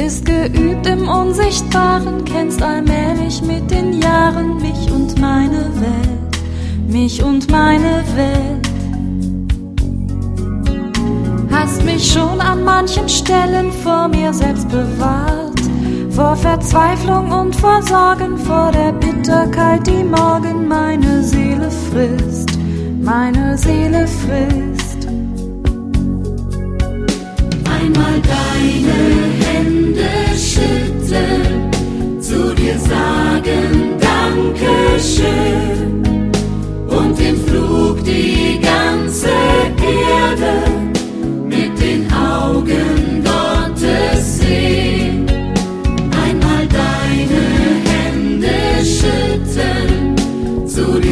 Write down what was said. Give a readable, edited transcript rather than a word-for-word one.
bist geübt im Unsichtbaren, kennst allmählich mit den Jahren mich und meine Welt, mich und meine Welt. Hast mich schon an manchen Stellen vor mir selbst bewahrt, vor Verzweiflung und vor Sorgen, vor der Bitterkeit, die morgen meine Seele frisst, meine Seele frisst. Einmal deine Hände schütteln, zu dir sagen Dankeschön und im Flug die ganze Erde mit den Augen Gottes sehen. Einmal deine Hände schütteln, zu dir